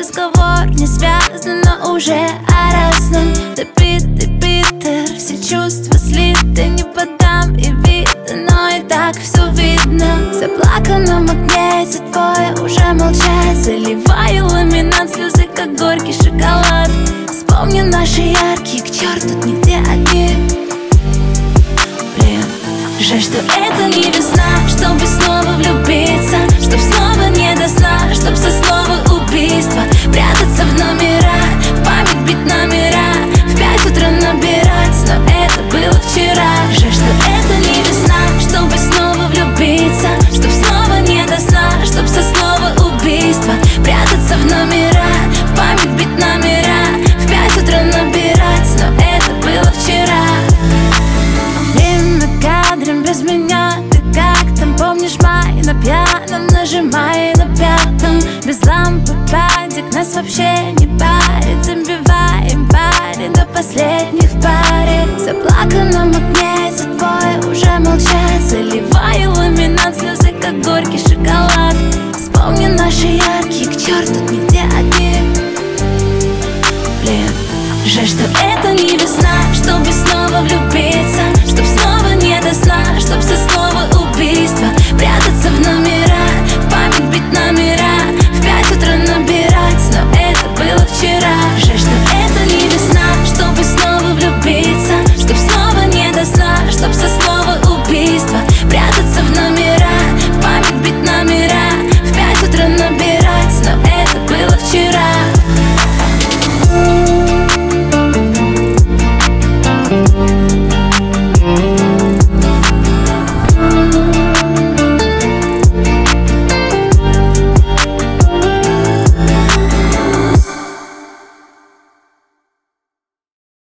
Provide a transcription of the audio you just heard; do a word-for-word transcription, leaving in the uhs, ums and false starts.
разговор не связан, но уже о разном. Добитый Питер, все чувства слиты, не подам и видно, но и так все видно. В заплаканном магните твое уже молчать, заливаю ламинат, слезы как горький шоколад. Вспомни наши яркие, к черту нигде одни. Блин, жаль, что это не весна, чтобы снова влюбиться, чтоб снова не до сна, чтоб со слова убийства прятаться в номера, в память бить номера, в пять утра набирать, но это было вчера. Жаль, что это не весна, чтобы снова влюбиться, чтоб снова не до сна, чтоб со слова убийства прятаться в номера, в память бить номера, в пять утра набирать, но это было вчера. Время кадром без меня, ты как там, помнишь май? На пьяном нажимай на пятом, без лампы падик, нас вообще не